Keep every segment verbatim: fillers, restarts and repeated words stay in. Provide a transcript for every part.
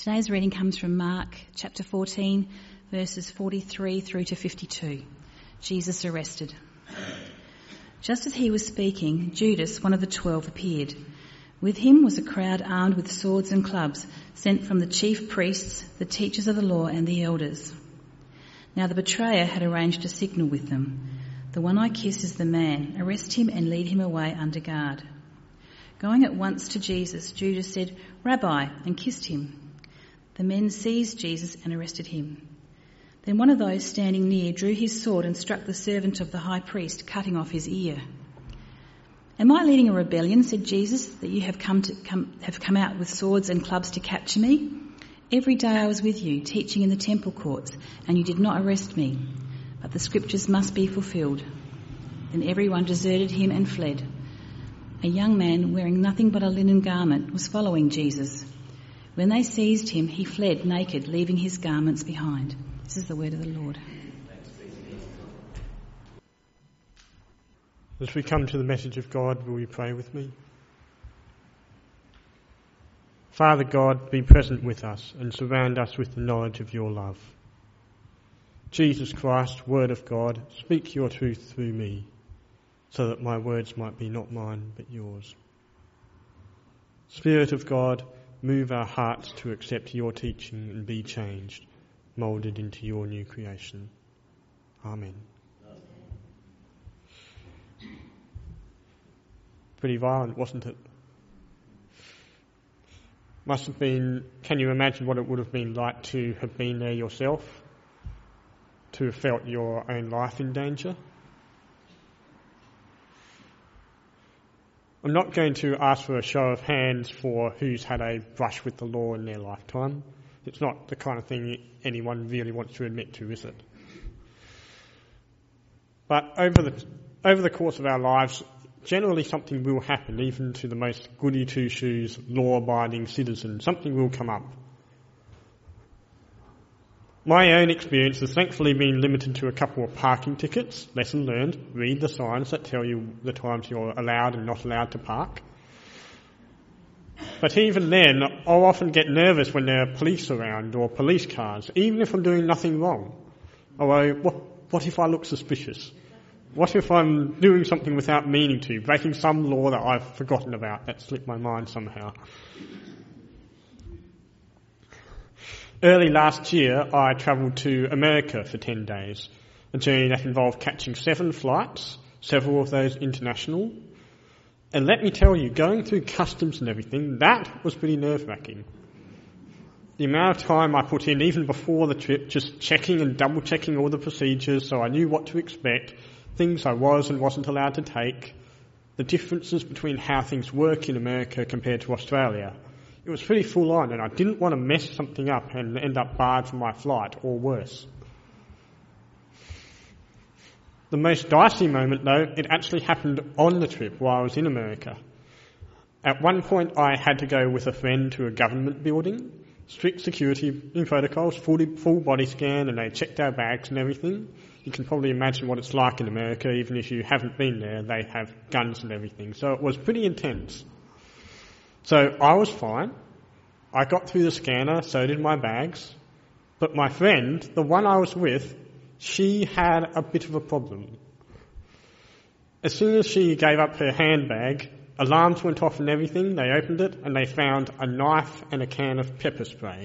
Today's reading comes from Mark chapter fourteen, verses forty-three through to fifty-two. Jesus arrested. Just as he was speaking, Judas, one of the twelve, appeared. With him was a crowd armed with swords and clubs, sent from the chief priests, the teachers of the law, and the elders. Now the betrayer had arranged a signal with them. "The one I kiss is the man. Arrest him and lead him away under guard." Going at once to Jesus, Judas said, "Rabbi," and kissed him. The men seized Jesus and arrested him. Then one of those standing near drew his sword and struck the servant of the high priest, cutting off his ear. "Am I leading a rebellion," said Jesus, "that you have come to come, have come out with swords and clubs to capture me? Every day I was with you, teaching in the temple courts, and you did not arrest me. But the scriptures must be fulfilled." Then everyone deserted him and fled. A young man wearing nothing but a linen garment was following Jesus. When they seized him, he fled naked, leaving his garments behind. This is the word of the Lord. As we come to the message of God, will you pray with me? Father God, be present with us and surround us with the knowledge of your love. Jesus Christ, Word of God, speak your truth through me, so that my words might be not mine but yours. Spirit of God, move our hearts to accept your teaching and be changed, moulded into your new creation. Amen. Pretty violent, wasn't it? Must have been, can you imagine what it would have been like to have been there yourself? To have felt your own life in danger? I'm not going to ask for a show of hands for who's had a brush with the law in their lifetime. It's not the kind of thing anyone really wants to admit to, is it? But over the over the course of our lives, generally something will happen, even to the most goody two-shoes, law-abiding citizen. Something will come up. My own experience has thankfully been limited to a couple of parking tickets. Lesson learned. Read the signs that tell you the times you're allowed and not allowed to park. But even then, I'll often get nervous when there are police around or police cars, even if I'm doing nothing wrong. Although, what, what if I look suspicious? What if I'm doing something without meaning to, breaking some law that I've forgotten about, that slipped my mind somehow? Early last year, I travelled to America for ten days, a journey that involved catching seven flights, several of those international. And let me tell you, going through customs and everything, that was pretty nerve-wracking. The amount of time I put in, even before the trip, just checking and double-checking all the procedures so I knew what to expect, things I was and wasn't allowed to take, the differences between how things work in America compared to Australia. It was pretty full on, and I didn't want to mess something up and end up barred from my flight, or worse. The most dicey moment, though, it actually happened on the trip while I was in America. At one point, I had to go with a friend to a government building, strict security protocols, full, full body scan, and they checked our bags and everything. You can probably imagine what it's like in America, even if you haven't been there. They have guns and everything, so it was pretty intense. So I was fine. I got through the scanner, so did my bags. But my friend, the one I was with, she had a bit of a problem. As soon as she gave up her handbag, alarms went off and everything. They opened it and they found a knife and a can of pepper spray.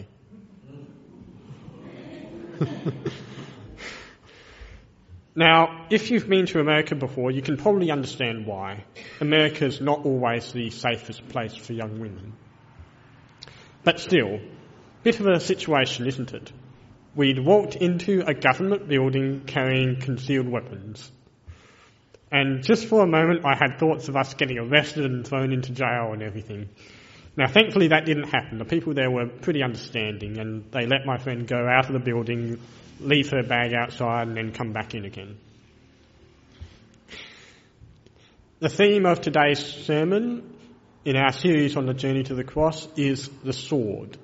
Now, if you've been to America before, you can probably understand why. America's not always the safest place for young women. But still, bit of a situation, isn't it? We'd walked into a government building carrying concealed weapons. And just for a moment, I had thoughts of us getting arrested and thrown into jail and everything. Now, thankfully, that didn't happen. The people there were pretty understanding, and they let my friend go out of the building, leave her bag outside, and then come back in again. The theme of today's sermon in our series on the journey to the cross is the sword.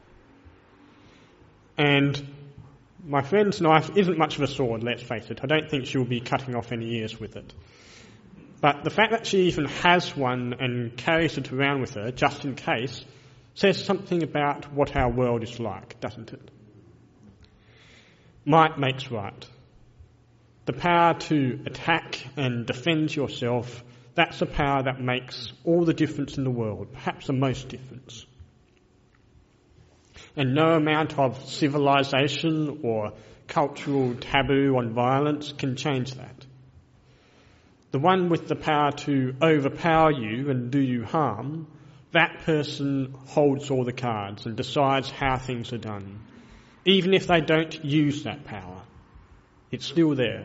And my friend's knife isn't much of a sword, let's face it. I don't think she'll be cutting off any ears with it. But the fact that she even has one and carries it around with her, just in case, says something about what our world is like, doesn't it? Might makes right. The power to attack and defend yourself, that's a power that makes all the difference in the world, perhaps the most difference. And no amount of civilization or cultural taboo on violence can change that. The one with the power to overpower you and do you harm, that person holds all the cards and decides how things are done. Even if they don't use that power, it's still there.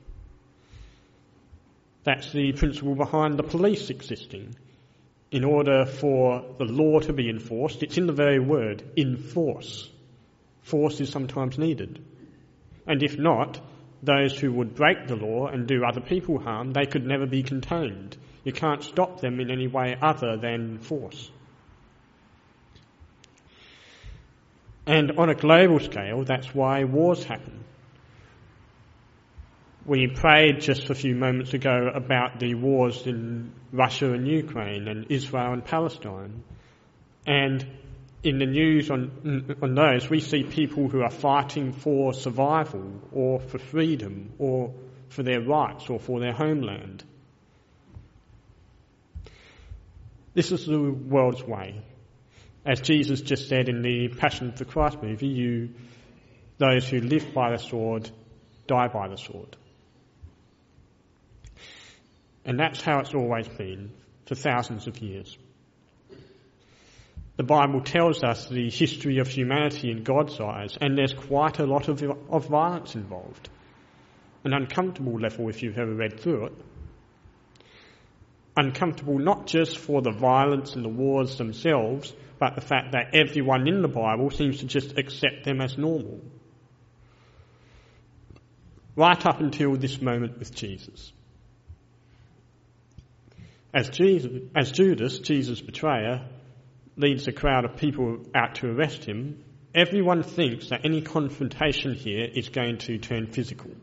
That's the principle behind the police existing. In order for the law to be enforced, it's in the very word, enforce. Force is sometimes needed. And if not, those who would break the law and do other people harm, they could never be contained. You can't stop them in any way other than force. And on a global scale, that's why wars happen. We prayed just a few moments ago about the wars in Russia and Ukraine and Israel and Palestine. And in the news on, on those, we see people who are fighting for survival or for freedom or for their rights or for their homeland. This is the world's way. As Jesus just said in the Passion of the Christ movie, you, those who live by the sword, die by the sword. And that's how it's always been for thousands of years. The Bible tells us the history of humanity in God's eyes, and there's quite a lot of, of violence involved. An uncomfortable level if you've ever read through it. Uncomfortable not just for the violence and the wars themselves, but the fact that everyone in the Bible seems to just accept them as normal. Right up until this moment with Jesus. As Jesus, as Judas, Jesus' betrayer, leads a crowd of people out to arrest him, everyone thinks that any confrontation here is going to turn physical.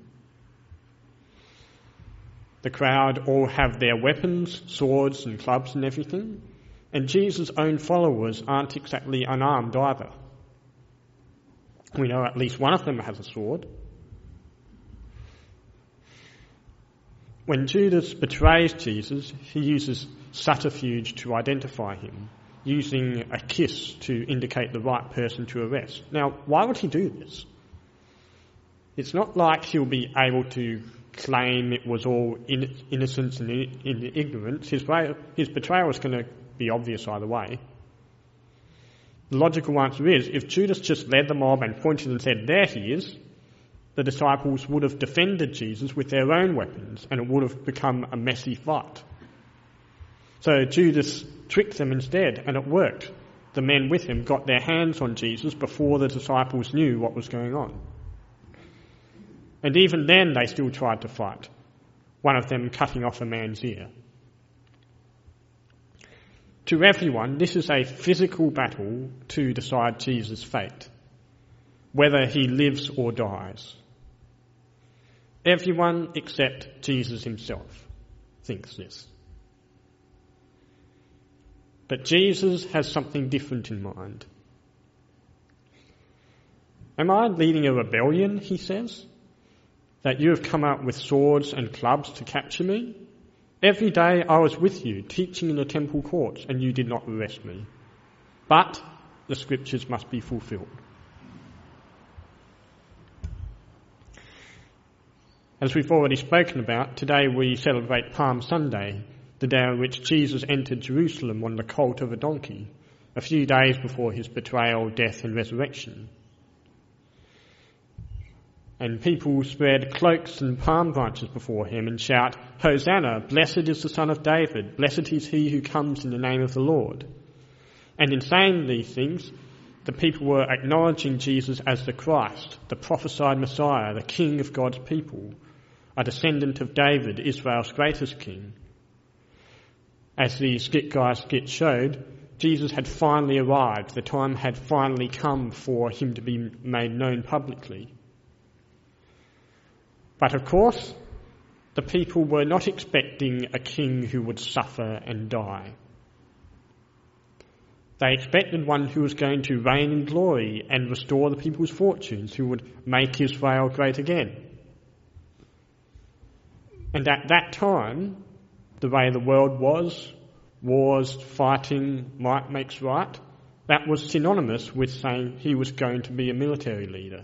The crowd all have their weapons, swords and clubs and everything, and Jesus' own followers aren't exactly unarmed either. We know at least one of them has a sword. When Judas betrays Jesus, he uses subterfuge to identify him, using a kiss to indicate the right person to arrest. Now, why would he do this? It's not like he'll be able to claim it was all in, innocence and in, in ignorance. His, way, his betrayal was going to be obvious either way. The logical answer is, if Judas just led the mob and pointed and said, there he is, the disciples would have defended Jesus with their own weapons, and it would have become a messy fight. So Judas tricked them instead, and it worked. The men with him got their hands on Jesus before the disciples knew what was going on. And even then they still tried to fight, one of them cutting off a man's ear. To everyone, this is a physical battle to decide Jesus' fate, whether he lives or dies. Everyone except Jesus himself thinks this. But Jesus has something different in mind. Am I leading a rebellion, he says, that you have come out with swords and clubs to capture me? Every day I was with you, teaching in the temple courts, and you did not arrest me. But the scriptures must be fulfilled. As we've already spoken about, today we celebrate Palm Sunday, the day on which Jesus entered Jerusalem on the colt of a donkey, a few days before his betrayal, death and resurrection. And people spread cloaks and palm branches before him and shout, Hosanna, blessed is the Son of David, blessed is he who comes in the name of the Lord. And in saying these things, the people were acknowledging Jesus as the Christ, the prophesied Messiah, the King of God's people, a descendant of David, Israel's greatest king. As the Skit Guy skit showed, Jesus had finally arrived. The time had finally come for him to be made known publicly. But of course, the people were not expecting a king who would suffer and die. They expected one who was going to reign in glory and restore the people's fortunes, who would make Israel great again. And at that time, the way the world was, wars, fighting, might makes right, that was synonymous with saying he was going to be a military leader.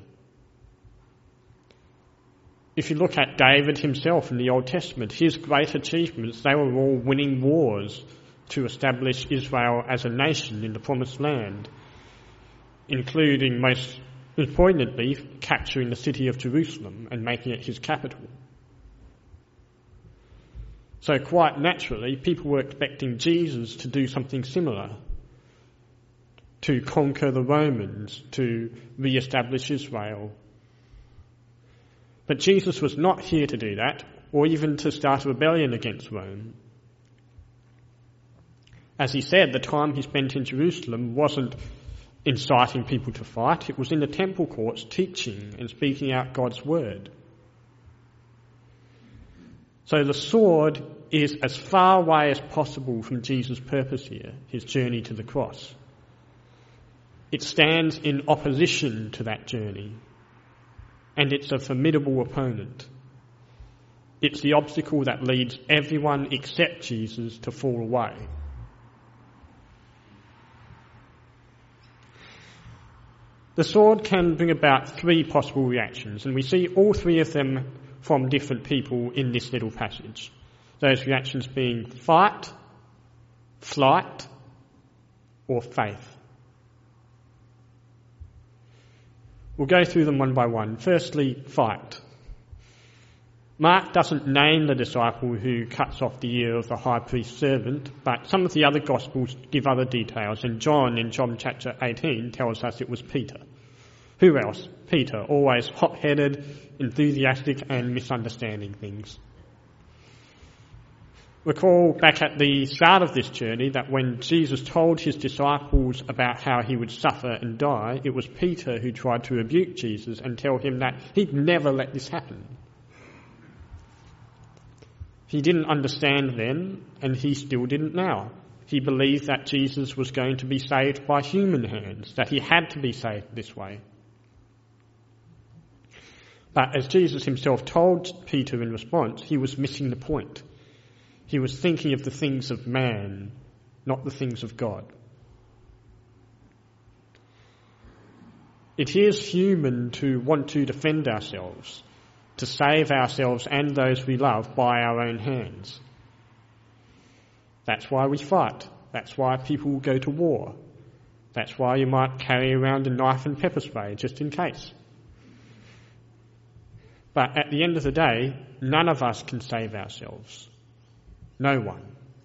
If you look at David himself in the Old Testament, his great achievements, they were all winning wars to establish Israel as a nation in the Promised Land, including, most importantly, capturing the city of Jerusalem and making it his capital. So quite naturally, people were expecting Jesus to do something similar, to conquer the Romans, to re-establish Israel. But Jesus was not here to do that, or even to start a rebellion against Rome. As he said, the time he spent in Jerusalem wasn't inciting people to fight, it was in the temple courts teaching and speaking out God's word. So the sword is as far away as possible from Jesus' purpose here, his journey to the cross. It stands in opposition to that journey, and it's a formidable opponent. It's the obstacle that leads everyone except Jesus to fall away. The sword can bring about three possible reactions, and we see all three of them from different people in this little passage. Those reactions being fight, flight, or faith. We'll go through them one by one. Firstly, fight. Mark doesn't name the disciple who cuts off the ear of the high priest's servant, but some of the other Gospels give other details, and John in John chapter eighteen tells us it was Peter. Who else? Peter, always hot-headed, enthusiastic and misunderstanding things. Recall back at the start of this journey that when Jesus told his disciples about how he would suffer and die, it was Peter who tried to rebuke Jesus and tell him that he'd never let this happen. He didn't understand then, and he still didn't now. He believed that Jesus was going to be saved by human hands, that he had to be saved this way. But as Jesus himself told Peter in response, he was missing the point. He was thinking of the things of man, not the things of God. It is human to want to defend ourselves, to save ourselves and those we love by our own hands. That's why we fight. That's why people go to war. That's why you might carry around a knife and pepper spray just in case. But at the end of the day, none of us can save ourselves. No one.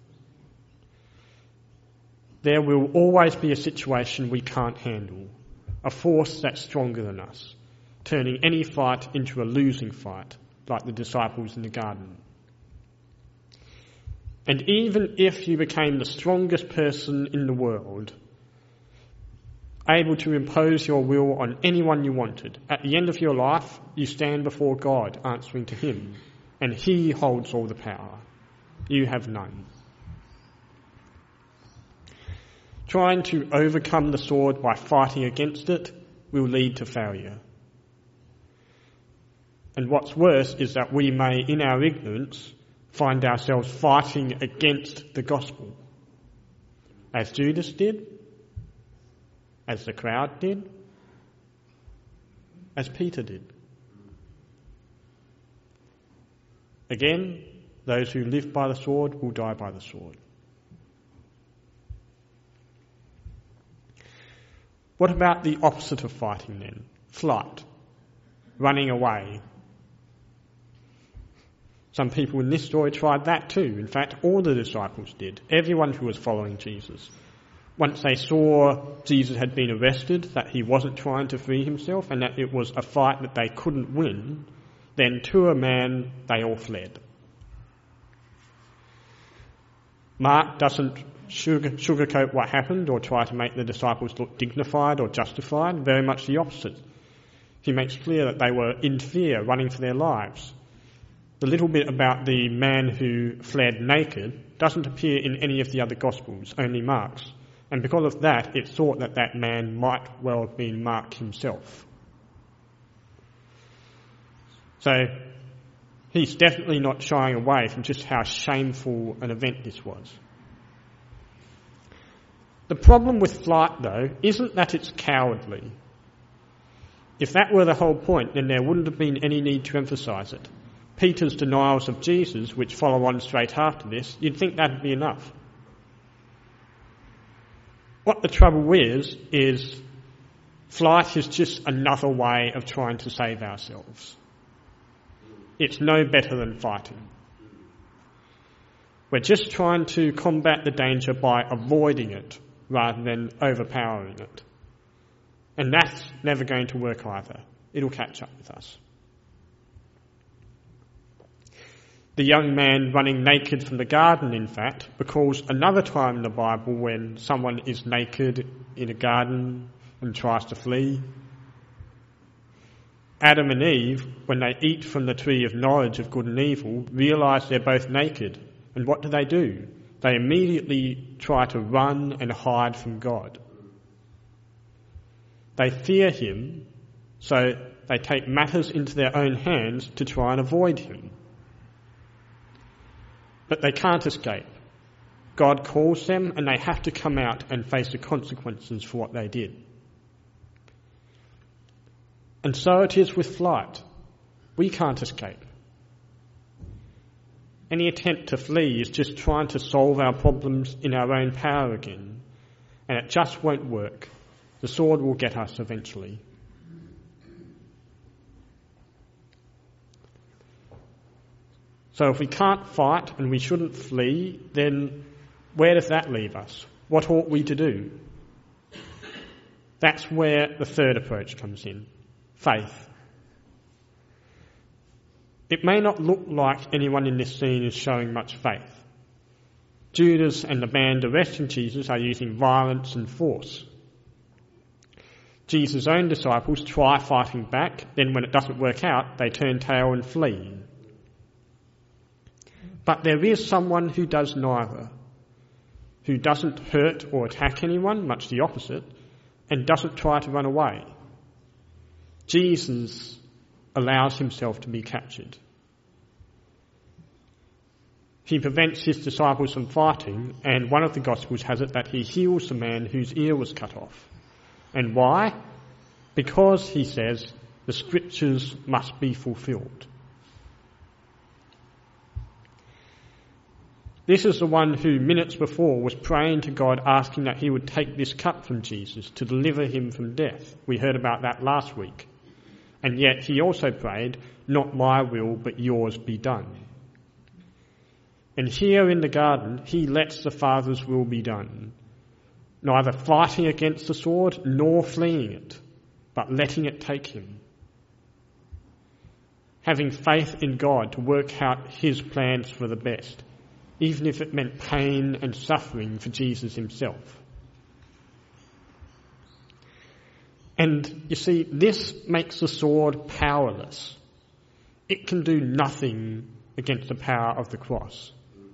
There will always be a situation we can't handle, a force that's stronger than us, turning any fight into a losing fight, like the disciples in the garden. And even if you became the strongest person in the world, able to impose your will on anyone you wanted, at the end of your life, you stand before God answering to him, and he holds all the power. You have none. Trying to overcome the sword by fighting against it will lead to failure. And what's worse is that we may, in our ignorance, find ourselves fighting against the gospel, as Judas did, as the crowd did, as Peter did. Again, those who live by the sword will die by the sword. What about the opposite of fighting then? Flight, running away. Some people in this story tried that too. In fact, all the disciples did. Everyone who was following Jesus. Once they saw Jesus had been arrested, that he wasn't trying to free himself, and that it was a fight that they couldn't win, then to a man they all fled. Mark doesn't sugar, sugarcoat what happened or try to make the disciples look dignified or justified. Very much the opposite. He makes clear that they were in fear, running for their lives. The little bit about the man who fled naked doesn't appear in any of the other Gospels, only Mark's. And because of that, it's thought that that man might well have been Mark himself. So he's definitely not shying away from just how shameful an event this was. The problem with flight, though, isn't that it's cowardly. If that were the whole point, then there wouldn't have been any need to emphasise it. Peter's denials of Jesus, which follow on straight after this, you'd think that'd be enough. What the trouble is, is flight is just another way of trying to save ourselves. It's no better than fighting. We're just trying to combat the danger by avoiding it rather than overpowering it. And that's never going to work either. It'll catch up with us. The young man running naked from the garden, in fact, recalls another time in the Bible when someone is naked in a garden and tries to flee. Adam and Eve, when they eat from the tree of knowledge of good and evil, realise they're both naked. And what do they do? They immediately try to run and hide from God. They fear him, so they take matters into their own hands to try and avoid him. But they can't escape. God calls them and they have to come out and face the consequences for what they did. And so it is with flight. We can't escape. Any attempt to flee is just trying to solve our problems in our own power again, and it just won't work. The sword will get us eventually. So if we can't fight and we shouldn't flee, then where does that leave us? What ought we to do? That's where the third approach comes in. Faith. It may not look like anyone in this scene is showing much faith. Judas and the band arresting Jesus are using violence and force. Jesus' own disciples try fighting back, then when it doesn't work out, they turn tail and flee. But there is someone who does neither, who doesn't hurt or attack anyone, much the opposite, and doesn't try to run away. Jesus allows himself to be captured. He prevents his disciples from fighting, and one of the Gospels has it that he heals the man whose ear was cut off. And why? Because, he says, the Scriptures must be fulfilled. This is the one who minutes before was praying to God, asking that he would take this cup from Jesus to deliver him from death. We heard about that last week. And yet he also prayed, not my will, but yours be done. And here in the garden, he lets the Father's will be done, neither fighting against the sword nor fleeing it, but letting it take him. Having faith in God to work out his plans for the best, even if it meant pain and suffering for Jesus himself. And you see, this makes the sword powerless. It can do nothing against the power of the cross.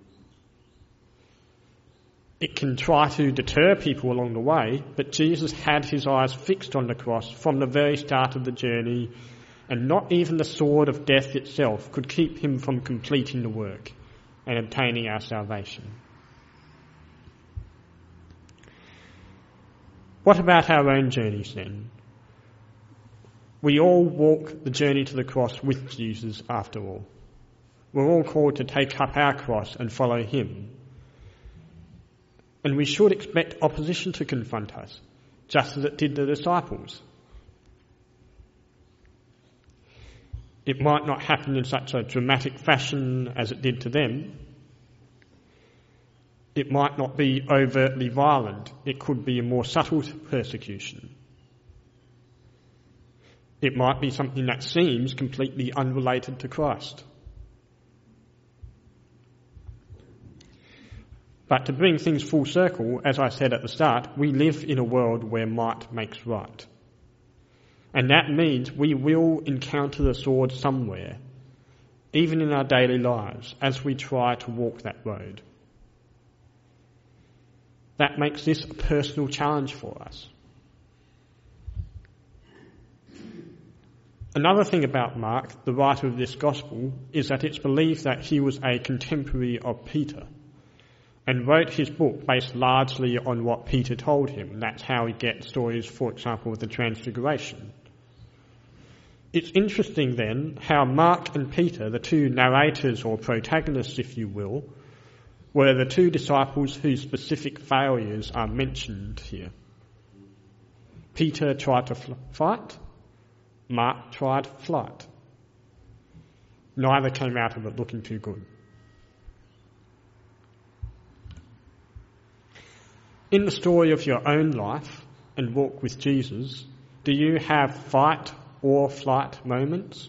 It can try to deter people along the way, but Jesus had his eyes fixed on the cross from the very start of the journey, and not even the sword of death itself could keep him from completing the work and obtaining our salvation. What about our own journeys then? We all walk the journey to the cross with Jesus after all. We're all called to take up our cross and follow him. And we should expect opposition to confront us, just as it did the disciples. It might not happen in such a dramatic fashion as it did to them. It might not be overtly violent. It could be a more subtle persecution. It might be something that seems completely unrelated to Christ. But to bring things full circle, as I said at the start, we live in a world where might makes right. And that means we will encounter the sword somewhere, even in our daily lives, as we try to walk that road. That makes this a personal challenge for us. Another thing about Mark, the writer of this gospel, is that it's believed that he was a contemporary of Peter and wrote his book based largely on what Peter told him. That's how we get stories, for example, of the Transfiguration. It's interesting then how Mark and Peter, the two narrators or protagonists, if you will, were the two disciples whose specific failures are mentioned here. Peter tried to fl- fight, Mark tried flight. Neither came out of it looking too good. In the story of your own life and walk with Jesus, do you have fight or flight moments?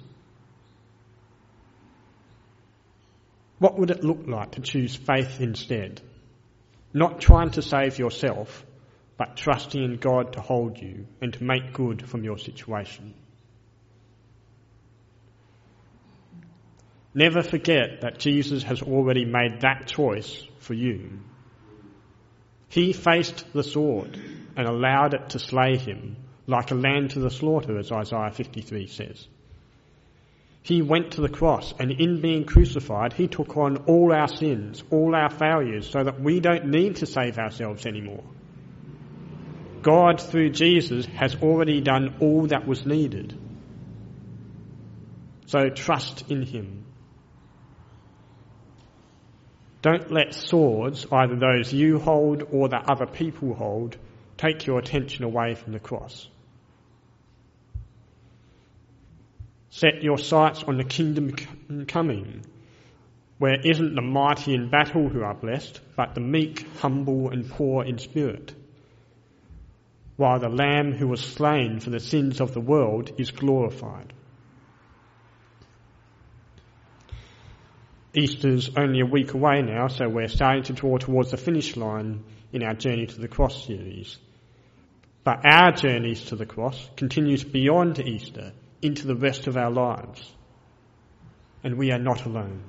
What would it look like to choose faith instead? Not trying to save yourself, but trusting in God to hold you and to make good from your situation. Never forget that Jesus has already made that choice for you. He faced the sword and allowed it to slay him like a lamb to the slaughter, as Isaiah fifty-three says. He went to the cross, and in being crucified, he took on all our sins, all our failures, so that we don't need to save ourselves anymore. God, through Jesus, has already done all that was needed. So trust in him. Don't let swords, either those you hold or that other people hold, take your attention away from the cross. Set your sights on the kingdom coming, where it isn't the mighty in battle who are blessed, but the meek, humble and poor in spirit, while the Lamb who was slain for the sins of the world is glorified. Easter's only a week away now, so we're starting to draw towards the finish line in our Journey to the Cross series. But our journeys to the cross continues beyond Easter into the rest of our lives. And we are not alone.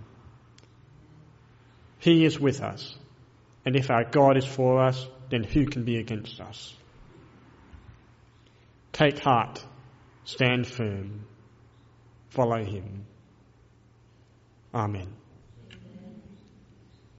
He is with us. And if our God is for us, then who can be against us? Take heart, stand firm, follow him. Amen.